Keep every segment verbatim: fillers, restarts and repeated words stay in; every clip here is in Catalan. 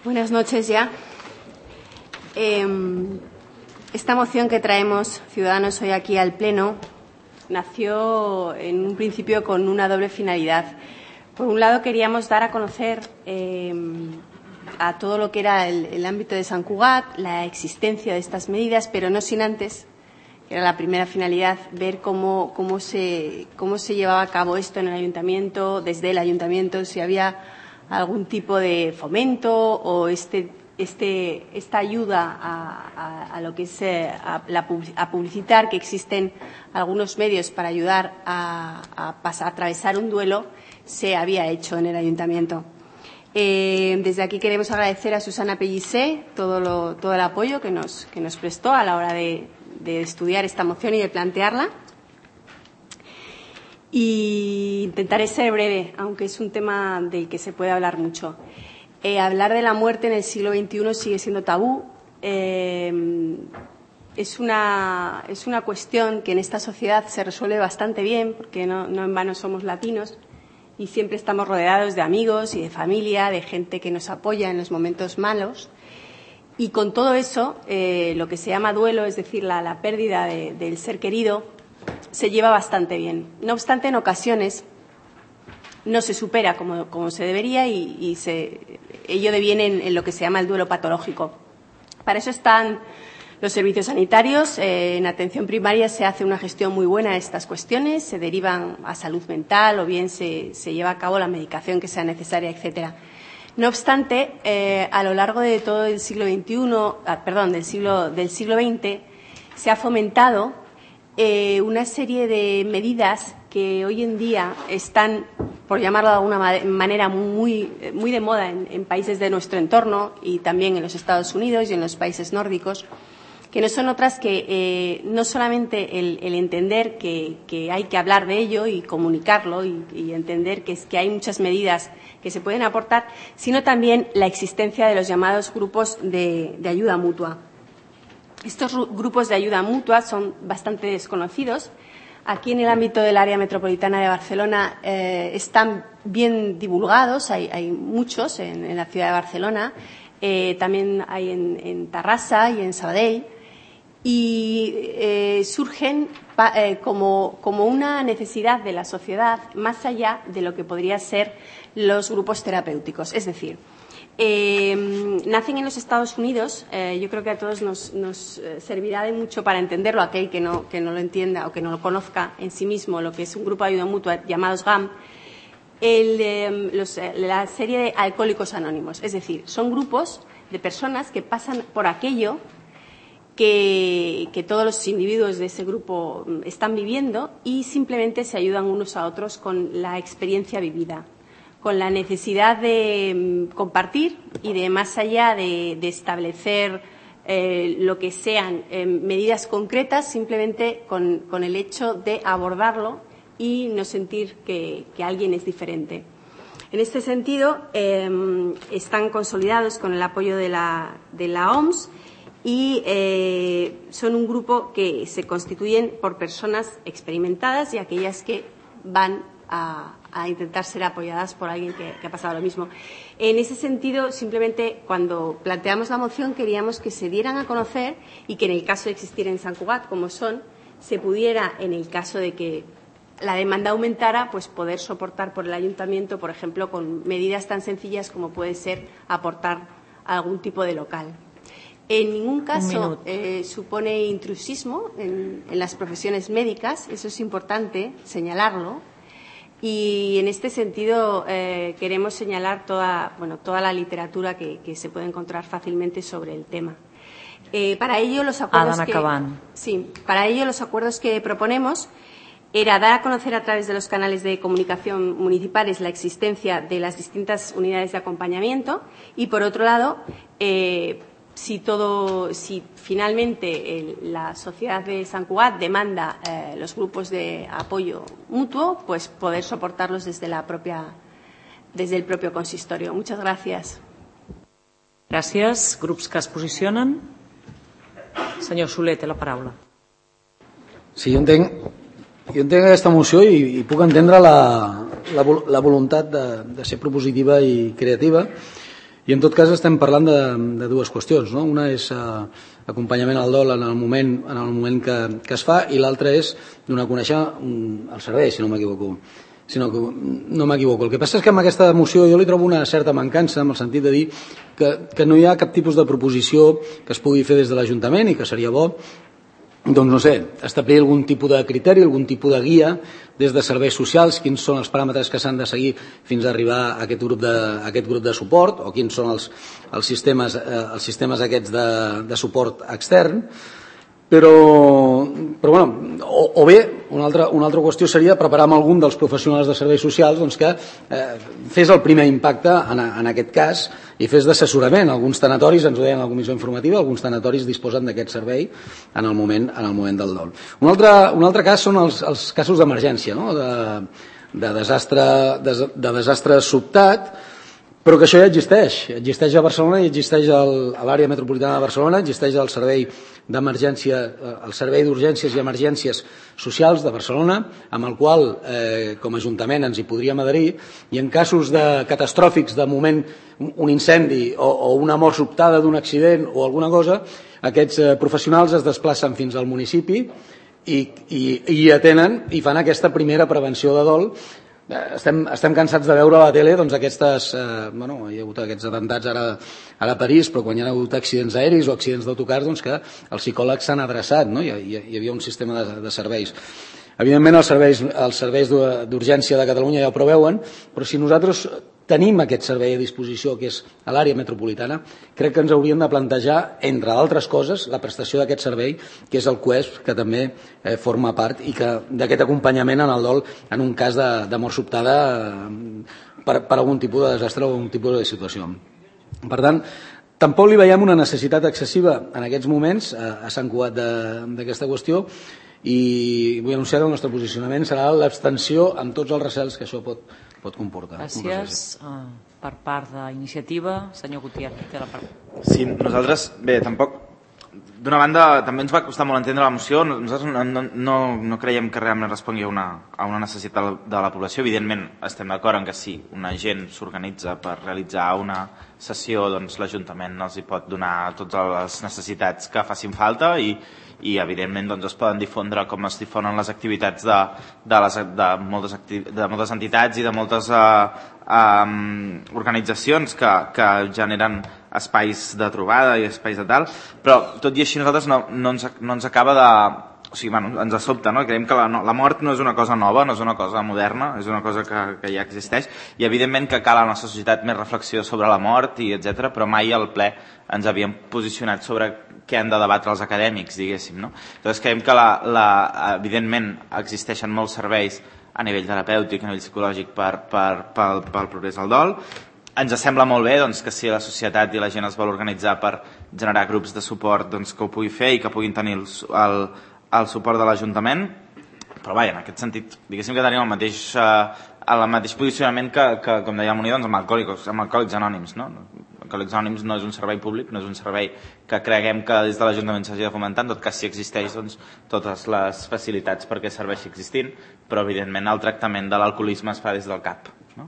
Buenas noches ya. Eh, esta moción que traemos Ciudadanos hoy aquí al Pleno nació en un principio con una doble finalidad. Por un lado, queríamos dar a conocer eh, a todo lo que era el, el ámbito de Sant Cugat la existencia de estas medidas, pero no sin antes, que era la primera finalidad, ver cómo, cómo, se, cómo se llevaba a cabo esto en el Ayuntamiento, desde el Ayuntamiento, si había algún tipo de fomento o este, este, esta ayuda a, a, a lo que es eh, a, la, a publicitar que existen algunos medios para ayudar a, a, pasar, a atravesar un duelo, se había hecho en el Ayuntamiento. Eh, desde aquí queremos agradecer a Susana Pellicé todo, lo, todo el apoyo que nos, que nos prestó a la hora de, de estudiar esta moción y de plantearla. Y intentaré ser breve, aunque es un tema del que se puede hablar mucho. Eh, hablar de la muerte en el siglo veintiuno sigue siendo tabú. Eh, es, una, es una cuestión que en esta sociedad se resuelve bastante bien, porque no, no en vano somos latinos y siempre estamos rodeados de amigos y de familia, de gente que nos apoya en los momentos malos. Y con todo eso, eh, lo que se llama duelo, es decir, la, la pérdida de, del ser querido, se lleva bastante bien. No obstante, en ocasiones no se supera como, como se debería y, y se, ello deviene en, en lo que se llama el duelo patológico. Para eso están los servicios sanitarios. Eh, en atención primaria se hace una gestión muy buena de estas cuestiones, se derivan a salud mental o bien se, se lleva a cabo la medicación que sea necesaria, etcétera. No obstante, eh, a lo largo de todo el siglo veintiuno, ah, perdón, del siglo, del siglo veinte, se ha fomentado Eh, una serie de medidas que hoy en día están, por llamarlo de alguna manera, muy, muy de moda en, en países de nuestro entorno y también en los Estados Unidos y en los países nórdicos, que no son otras que eh, no solamente el, el entender que, que hay que hablar de ello y comunicarlo y, y entender que, es, que hay muchas medidas que se pueden aportar, sino también la existencia de los llamados grupos de, de ayuda mutua. Estos grupos de ayuda mutua son bastante desconocidos. Aquí en el ámbito del área metropolitana de Barcelona eh, están bien divulgados, hay, hay muchos en, en la ciudad de Barcelona, eh, también hay en, en Tarrasa y en Sabadell, y eh, surgen pa, eh, como, como una necesidad de la sociedad más allá de lo que podrían ser los grupos terapéuticos. Es decir, Eh, nacen en los Estados Unidos. Eh, yo creo que a todos nos, nos servirá de mucho para entenderlo aquel que no, que no lo entienda o que no lo conozca en sí mismo, lo que es un grupo de ayuda mutua llamados G A M, el, eh, los, la serie de Alcohólicos Anónimos. Es decir, son grupos de personas que pasan por aquello que, que todos los individuos de ese grupo están viviendo y simplemente se ayudan unos a otros con la experiencia vivida, con la necesidad de compartir y de, más allá de, de establecer eh, lo que sean eh, medidas concretas, simplemente con, con el hecho de abordarlo y no sentir que, que alguien es diferente. En este sentido, eh, están consolidados con el apoyo de la, de la O M S y eh, son un grupo que se constituyen por personas experimentadas y aquellas que van a a intentar ser apoyadas por alguien que, que ha pasado lo mismo. En ese sentido, simplemente cuando planteamos la moción queríamos que se dieran a conocer y que en el caso de existir en Sant Cugat, como son, se pudiera, en el caso de que la demanda aumentara, pues poder soportar por el Ayuntamiento, por ejemplo, con medidas tan sencillas como puede ser aportar algún tipo de local. En ningún caso eh, supone intrusismo en, en las profesiones médicas, eso es importante señalarlo. Y en este sentido eh, queremos señalar toda, bueno, toda la literatura que, que se puede encontrar fácilmente sobre el tema. Eh, para ello los acuerdos que, sí, para ello los acuerdos que proponemos era dar a conocer a través de los canales de comunicación municipales la existencia de las distintas unidades de acompañamiento y, por otro lado, eh, si todo, si finalmente el, la sociedad de Sant Cugat demanda eh, los grupos de apoyo mutuo, pues poder soportarlos desde la propia, desde el propio consistorio. Muchas gracias. Gràcies. Grups que es posicionen. Senyor Soler, té la paraula. Sí, jo entenc, jo entenc aquesta moció i, i puc entendre la, la, la voluntat de, de ser propositiva i creativa. I en tot cas estem parlant de, de dues qüestions, no? Una és eh, acompanyament al dol en el moment, en el moment que, que es fa, i l'altra és donar a conèixer un, el servei, si no m'equivoco. Si no, no m'equivoco. El que passa és que amb aquesta moció jo li trobo una certa mancança en el sentit de dir que, que no hi ha cap tipus de proposició que es pugui fer des de l'Ajuntament i que seria bo, doncs no sé, establir algun tipus de criteri, algun tipus de guia des de serveis socials, quins són els paràmetres que s'han de seguir fins a arribar a aquest grup de, a aquest grup de suport, o quins són els, els, sistemes, eh, els sistemes aquests de, de suport extern. Però, però bueno, o, o bé, una altra, una altra qüestió seria preparar amb algun dels professionals de serveis socials doncs, que eh, fes el primer impacte en, en aquest cas i fes d'assessorament. Alguns tanatoris, ens ho deien a la comissió informativa, alguns tanatoris disposen d'aquest servei en el moment, en el moment del dol. Un altre, un altre cas són els, els casos d'emergència, no? de, de, desastre, de, de desastre sobtat, però que això ja existeix. Existeix a Barcelona i existeix al, a l'àrea metropolitana de Barcelona, existeix el servei d'emergència, el servei d'urgències i emergències socials de Barcelona, amb el qual eh, com a Ajuntament ens hi podríem adherir, i en casos de catastròfics, de moment un incendi o, o una mort sobtada d'un accident o alguna cosa, aquests eh, professionals es desplacen fins al municipi i, i, i atenen i fan aquesta primera prevenció de dol. Estem, estem cansats de veure a la tele doncs, aquestes, eh, bueno, hi ha hagut aquests atemptats ara, ara a París, però quan hi ha hagut accidents aeris o accidents d'autocars, doncs que els psicòlegs s'han adreçat, no? hi, hi, hi havia un sistema de, de serveis. Evidentment els serveis, els serveis d'urgència de Catalunya ja ho preveuen, però si nosaltres tenim aquest servei a disposició, que és a l'àrea metropolitana, crec que ens hauríem de plantejar, entre altres coses, la prestació d'aquest servei, que és el QUESP, que també eh, forma part i que d'aquest acompanyament en el dol en un cas de, de mort sobtada eh, per, per algun tipus de desastre o algun tipus de situació. Per tant, tampoc li veiem una necessitat excessiva en aquests moments a, a Sant Cugat d'aquesta qüestió, i vull anunciar que el nostre posicionament serà l'abstenció amb tots els recels que això pot, pot comportar. Gràcies. Uh, per part d'iniciativa, senyor Gutiérrez, té la paraula. Sí, nosaltres, bé, tampoc... D'una banda, també ens va costar molt entendre la moció. Nosaltres no, no, no creiem que realment respongui a una, a una necessitat de la població. Evidentment, estem d'acord en que si una gent s'organitza per realitzar una sessió, doncs l'Ajuntament els hi pot donar totes les necessitats que facin falta i, i evidentment doncs, es poden difondre com es difonen les activitats de, de, les, de, moltes, acti de moltes entitats i de moltes uh, um, organitzacions que, que generen espais de trobada i espais de tal, però tot i així nosaltres no, no, ens, no ens acaba de... O sigui, bueno, ens sobta, no? Creiem que la, no, la mort no és una cosa nova, no és una cosa moderna, és una cosa que, que ja existeix, i evidentment que cal a la nostra societat més reflexió sobre la mort, i etcètera, però mai al ple ens havíem posicionat sobre què han de debatre els acadèmics, diguéssim, no? Llavors creiem que la, la, evidentment existeixen molts serveis a nivell terapèutic, a nivell psicològic per, per, pel, pel progrés del dol. Ens sembla molt bé doncs, que si la societat i la gent es vol organitzar per generar grups de suport, doncs, que ho pugui fer i que puguin tenir el, el, el suport de l'Ajuntament, però vaja, en aquest sentit, diguéssim que tenim el mateix, eh, el mateix posicionament que, que com deia el Moni, doncs, amb, alcohòlics, amb alcohòlics anònims. No? Alcohòlics anònims no és un servei públic, no és un servei que creguem que des de l'Ajuntament s'hagi de fomentar, en tot cas si existeix doncs, totes les facilitats perquè serveixi existint, però evidentment el tractament de l'alcoholisme es fa des del cap. No?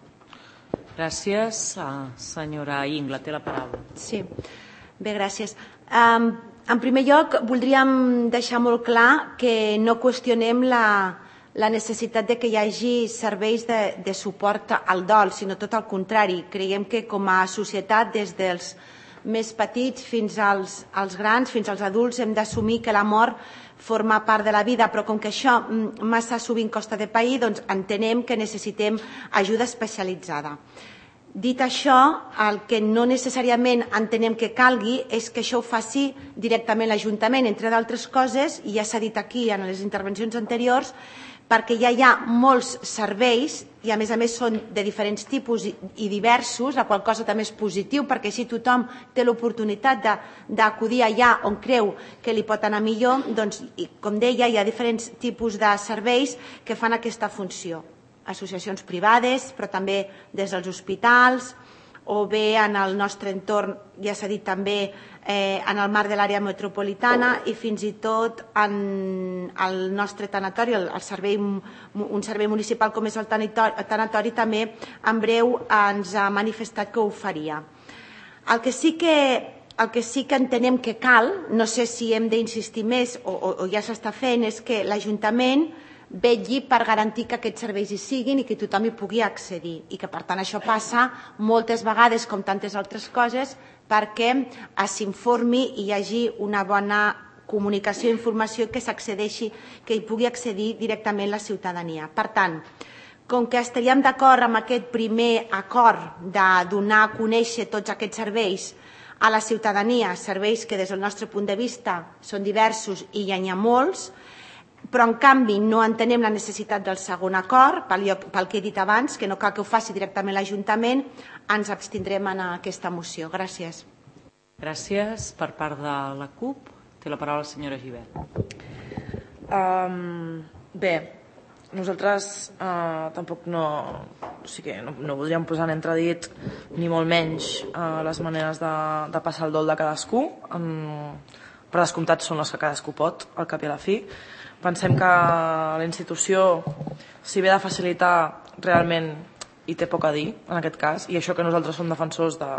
Gràcies. Uh, senyora Ingla, té la paraula. Sí, bé, gràcies. Um, en primer lloc, voldríem deixar molt clar que no qüestionem la, la necessitat de que hi hagi serveis de, de suport al dol, sinó tot el contrari. Creiem que com a societat, des dels més petits fins als, als grans, fins als adults, hem d'assumir que la mort forma part de la vida, però com que això massa sovint costa de pair, doncs entenem que necessitem ajuda especialitzada. Dit això, el que no necessàriament entenem que calgui és que això ho faci directament l'Ajuntament, entre d'altres coses, i ja s'ha dit aquí en les intervencions anteriors, perquè ja hi ha molts serveis i a més a més són de diferents tipus i diversos, la qual cosa també és positiu perquè així tothom té l'oportunitat d'acudir allà on creu que li pot anar millor, doncs, com deia, hi ha diferents tipus de serveis que fan aquesta funció. Associacions privades, però també des dels hospitals, o bé en el nostre entorn, ja s'ha dit també, eh, en el marc de l'àrea metropolitana i fins i tot en el nostre tanatori, el, el servei, un servei municipal com és el tanatori, el tanatori també en breu ens ha manifestat que ho faria. El que sí que, el que, sí que entenem que cal, no sé si hem d'insistir més o, o, o ja s'està fent, és que l'Ajuntament vetlli per garantir que aquests serveis hi siguin i que tothom hi pugui accedir. I que, per tant, això passa moltes vegades, com tantes altres coses, perquè s'informi i hi hagi una bona comunicació i informació que s'accedeixi, que hi pugui accedir directament la ciutadania. Per tant, com que estaríem d'acord amb aquest primer acord de donar a conèixer tots aquests serveis a la ciutadania, serveis que des del nostre punt de vista són diversos i ja n'hi ha molts, però en canvi no entenem la necessitat del segon acord, pel que he dit abans, que no cal que ho faci directament l'Ajuntament, ens abstindrem en aquesta moció. Gràcies. Gràcies. Per part de la CUP, té la paraula la senyora Gibert. Um, bé, nosaltres uh, tampoc no, o sigui, no, no voldríem posar en entredit ni molt menys uh, les maneres de, de passar el dol de cadascú. Um, per descomptat són les que cadascú pot, al cap i a la fi. Pensem que la institució, si ve de facilitar, realment hi té poc a dir, en aquest cas, i això que nosaltres som defensors de,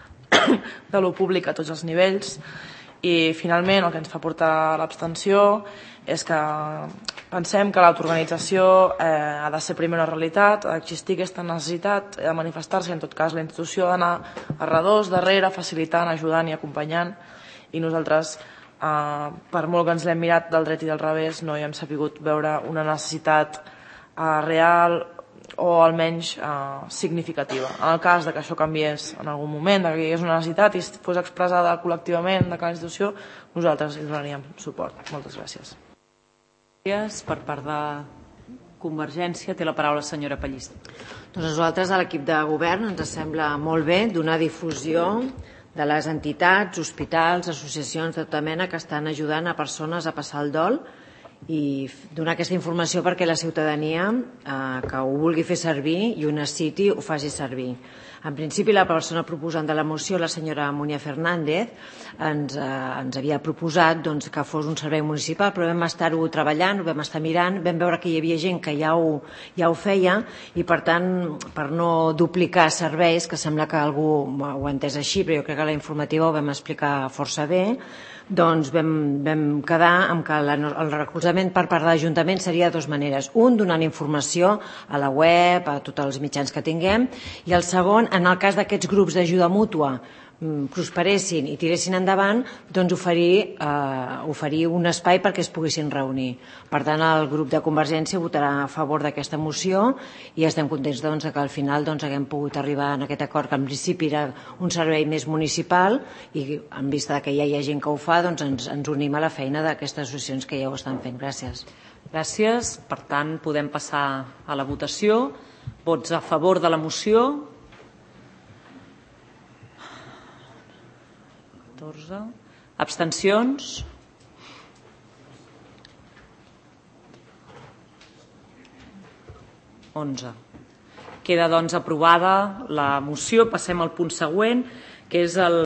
de lo públic a tots els nivells. I, finalment, el que ens fa portar l'abstenció és que pensem que l'autoorganització eh, ha de ser primer una realitat, ha d'existir aquesta necessitat de manifestar-se, en tot cas la institució ha d'anar a redós, darrere, facilitant, ajudant i acompanyant, i nosaltres, Uh, per molt que ens l'hem mirat del dret i del revés, no hi hem sapigut veure una necessitat uh, real o almenys uh, significativa. En el cas de que això canviés en algun moment, de que hi hagués una necessitat i fos expressada col·lectivament de cada institució, nosaltres hi donaríem suport. Moltes gràcies. Gràcies. Per part de Convergència té la paraula la senyora Pallista. Doncs nosaltres a l'equip de govern ens sembla molt bé donar difusió de les entitats, hospitals, associacions de tota mena que estan ajudant a persones a passar el dol i donar aquesta informació perquè la ciutadania eh, que ho vulgui fer servir i ho necessiti ho faci servir. En principi, la persona proposant de la moció, la senyora Munia Fernández, ens, eh, ens havia proposat doncs, que fos un servei municipal, però vam estar-ho treballant, ho vam estar mirant, vam veure que hi havia gent que ja ho, ja ho feia i, per tant, per no duplicar serveis, que sembla que algú ho ha entès així, però jo crec que la informativa ho vam explicar força bé, doncs vam, vam quedar amb que la, el recolzament per part de l'Ajuntament seria de dues maneres. Un, donant informació a la web, a tots els mitjans que tinguem, i el segon, en el cas d'aquests grups d'ajuda mútua prosperessin i tiressin endavant, doncs oferir, eh, oferir un espai perquè es poguessin reunir. Per tant, el grup de Convergència votarà a favor d'aquesta moció i estem contents doncs, que al final doncs, haguem pogut arribar en aquest acord que en principi era un servei més municipal i en vista que ja hi ha gent que ho fa, doncs ens, ens unim a la feina d'aquestes associacions que ja ho estan fent. Gràcies. Gràcies. Per tant, podem passar a la votació. Vots a favor de la moció. catorze. Abstencions? onze. Queda, doncs, aprovada la moció. Passem al punt següent, que és el